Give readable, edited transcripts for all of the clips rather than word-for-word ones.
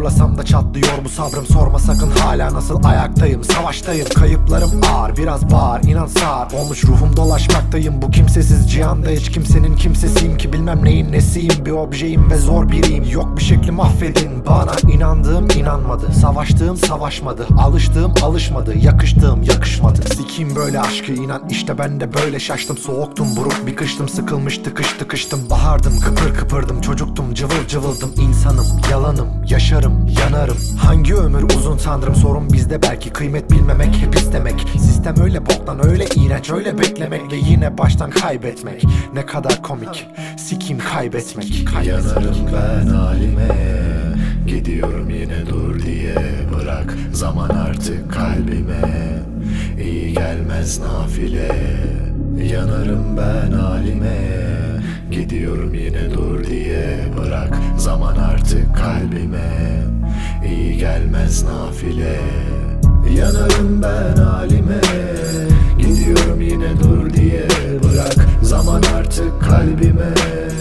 zorlasam da çatlıyor bu sabrım. Sorma sakın hala nasıl ayaktayım. Savaştayım, kayıplarım ağır, biraz bağır, inan sağır. Olmuş ruhum dolaşmaktayım bu kimsesiz cihanda. Hiç kimsenin kimsesiyim ki, bilmem neyin nesiyim. Bir objeyim ve zor biriyim. Yok bir şekli mahvedin bana. İnandığım inanmadı, savaştığım savaşmadı, alıştığım alışmadı, yakıştığım yakışmadı. Sikiyim böyle aşkı, inan işte ben de böyle şaştım. Soğuktum, buruk bir kıştım, sıkılmış tıkıştım. Bahardım, kıpır kıpırdım, çocuktum, cıvıl cıvıldım. İnsanım, yalanım, yaşarım, yanarım. Hangi ömür uzun tanrım, sorun bizde belki. Kıymet bilmemek, hep istemek. Sistem öyle boktan, öyle iğrenç, öyle beklemek ve yine baştan kaybetmek. Ne kadar komik, sikiyim kaybetmek. Yanarım ben halime, gidiyorum yine dur diye. Bırak zaman artık kalbime, iyi gelmez nafile. Yanarım ben halime, gidiyorum yine dur diye. Bırak zaman artık kalbime, iyi gelmez nafile. Yanarım ben halime, gidiyorum yine dur diye. Bırak zaman artık kalbime,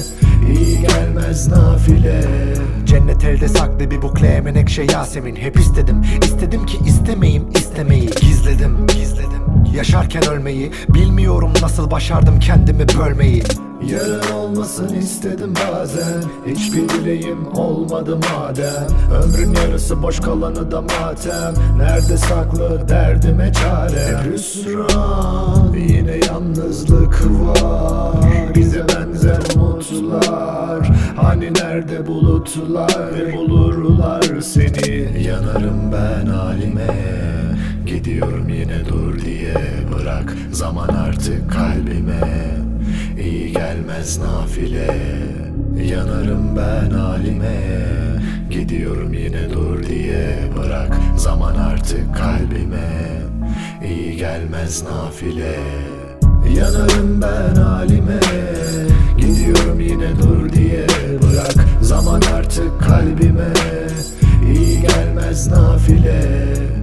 iyi gelmez nafile. Cennet elde saklı bir bukle, menekşe Yasemin. Hep istedim ki istemeyim, istemeyi gizledim. Yaşarken ölmeyi, bilmiyorum nasıl başardım kendimi bölmeyi. Yarın olmasın istedim bazen, hiçbir dileğim olmadı madem. Ömrün yarısı boş kalanı da matem. Nerede saklı derdime çare? Hep hüsran, yine yalnızlık var. Bize benzer umutlar, hani nerede bulutlar ve bulurlar seni. Yanarım ben halime, gidiyorum yine dur diye. Bırak zaman artık kalbime, iyi gelmez nafile. Yanarım ben halime, gidiyorum yine dur diye. Bırak zaman artık kalbime, iyi gelmez nafile. Yanarım ben halime, gidiyorum yine dur diye. Bırak zaman artık kalbime, iyi gelmez nafile.